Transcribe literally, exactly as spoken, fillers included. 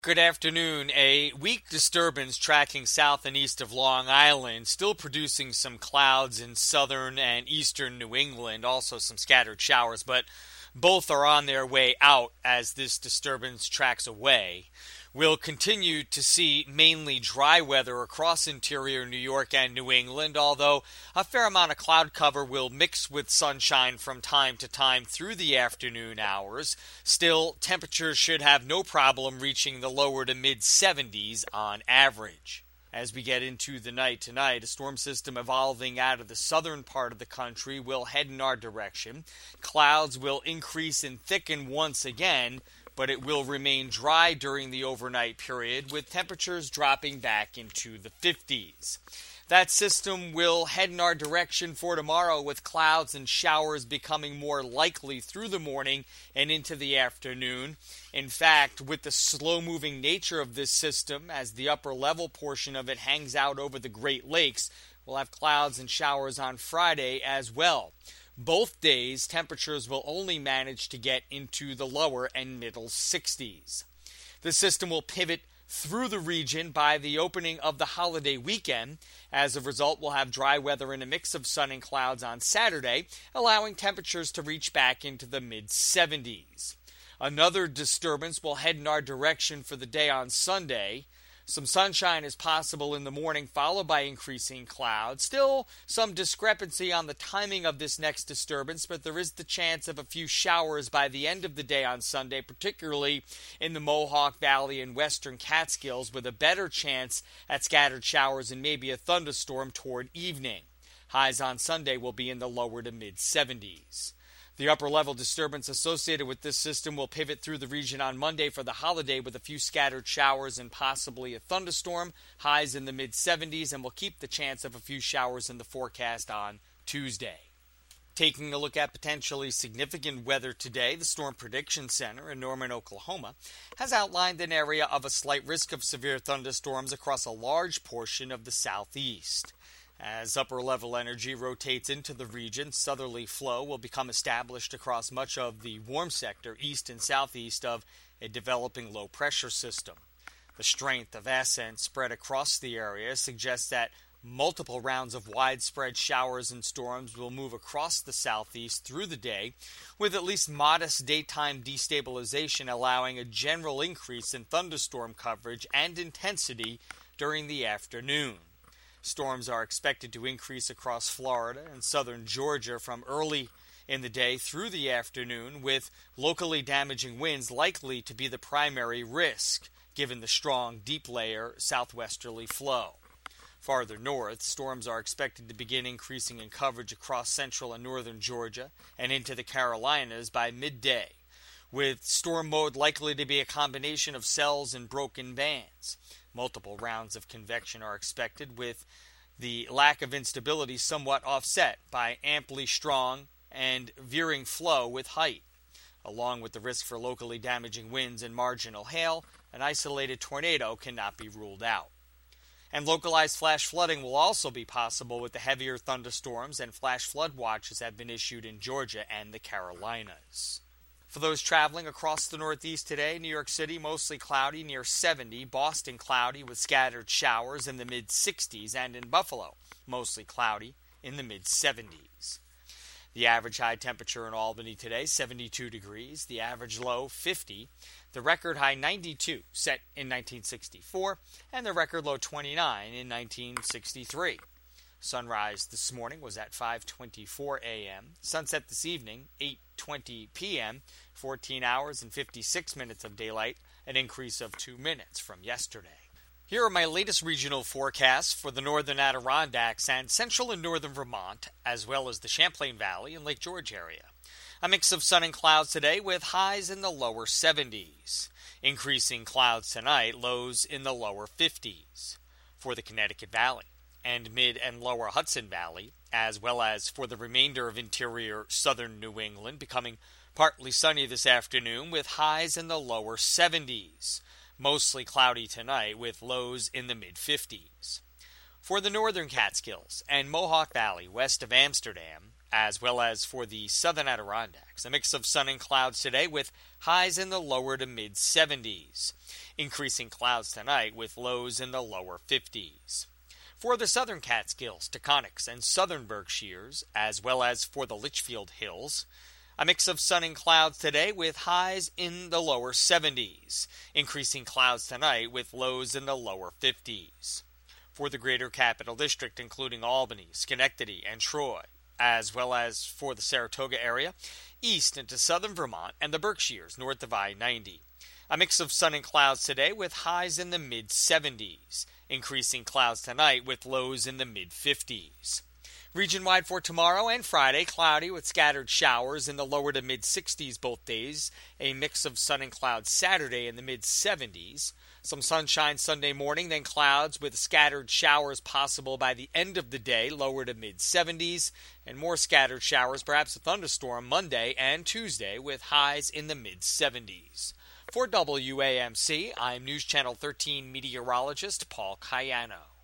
Good afternoon. A weak disturbance tracking south and east of Long Island, still producing some clouds in southern and eastern New England, also some scattered showers, but both are on their way out as this disturbance tracks away. We'll continue to see mainly dry weather across interior New York and New England, although a fair amount of cloud cover will mix with sunshine from time to time through the afternoon hours. Still, temperatures should have no problem reaching the lower to mid seventies on average. As we get into the night tonight, a storm system evolving out of the southern part of the country will head in our direction. Clouds will increase and thicken once again, but it will remain dry during the overnight period, with temperatures dropping back into the fifties. That system will head in our direction for tomorrow, with clouds and showers becoming more likely through the morning and into the afternoon. In fact, with the slow-moving nature of this system, as the upper level portion of it hangs out over the Great Lakes, we'll have clouds and showers on Friday as well. Both days, temperatures will only manage to get into the lower and middle sixties. The system will pivot through the region by the opening of the holiday weekend. As a result, we'll have dry weather and a mix of sun and clouds on Saturday, allowing temperatures to reach back into the mid seventies. Another disturbance will head in our direction for the day on Sunday. Some sunshine is possible in the morning, followed by increasing clouds. Still some discrepancy on the timing of this next disturbance, but there is the chance of a few showers by the end of the day on Sunday, particularly in the Mohawk Valley and western Catskills, with a better chance at scattered showers and maybe a thunderstorm toward evening. Highs on Sunday will be in the lower to mid seventies. The upper-level disturbance associated with this system will pivot through the region on Monday for the holiday, with a few scattered showers and possibly a thunderstorm. Highs in the mid seventies, and will keep the chance of a few showers in the forecast on Tuesday. Taking a look at potentially significant weather today, the Storm Prediction Center in Norman, Oklahoma, has outlined an area of a slight risk of severe thunderstorms across a large portion of the southeast. As upper-level energy rotates into the region, southerly flow will become established across much of the warm sector east and southeast of a developing low-pressure system. The strength of ascent spread across the area suggests that multiple rounds of widespread showers and storms will move across the southeast through the day, with at least modest daytime destabilization allowing a general increase in thunderstorm coverage and intensity during the afternoon. Storms are expected to increase across Florida and southern Georgia from early in the day through the afternoon, with locally damaging winds likely to be the primary risk, given the strong, deep-layer southwesterly flow. Farther north, storms are expected to begin increasing in coverage across central and northern Georgia and into the Carolinas by midday, with storm mode likely to be a combination of cells and broken bands. Multiple rounds of convection are expected, with the lack of instability somewhat offset by amply strong and veering flow with height. Along with the risk for locally damaging winds and marginal hail, an isolated tornado cannot be ruled out. And localized flash flooding will also be possible, with the heavier thunderstorms, and flash flood watches have been issued in Georgia and the Carolinas. For those traveling across the Northeast today, New York City mostly cloudy near seventy, Boston cloudy with scattered showers in the mid sixties, and in Buffalo mostly cloudy in the mid seventies. The average high temperature in Albany today, seventy-two degrees, the average low, fifty, the record high, ninety-two, set in nineteen sixty-four, and the record low, twenty-nine, in nineteen sixty-three. Sunrise this morning was at five twenty-four a.m. Sunset this evening, eight twenty p.m., fourteen hours and fifty-six minutes of daylight, an increase of two minutes from yesterday. Here are my latest regional forecasts for the northern Adirondacks and central and northern Vermont, as well as the Champlain Valley and Lake George area. A mix of sun and clouds today, with highs in the lower seventies. Increasing clouds tonight, lows in the lower fifties. For the Connecticut Valley and mid and lower Hudson Valley, as well as for the remainder of interior southern New England, becoming partly sunny this afternoon with highs in the lower seventies. Mostly cloudy tonight with lows in the mid fifties. For the northern Catskills and Mohawk Valley west of Amsterdam, as well as for the southern Adirondacks, a mix of sun and clouds today with highs in the lower to mid seventies. increasing clouds tonight with lows in the lower fifties. For the southern Catskills, Taconics, and southern Berkshires, as well as for the Litchfield Hills, a mix of sun and clouds today with highs in the lower seventies, increasing clouds tonight with lows in the lower fifties. For the greater Capital District, including Albany, Schenectady, and Troy, as well as for the Saratoga area, east into southern Vermont and the Berkshires north of I ninety. A mix of sun and clouds today with highs in the mid seventies, increasing clouds tonight with lows in the mid fifties. Region-wide for tomorrow and Friday, cloudy with scattered showers in the lower to mid sixties both days. A mix of sun and clouds Saturday in the mid seventies. Some sunshine Sunday morning, then clouds with scattered showers possible by the end of the day, lower to mid seventies. And more scattered showers, perhaps a thunderstorm Monday and Tuesday with highs in the mid seventies. For W A M C, I'm News Channel thirteen meteorologist Paul Cayano.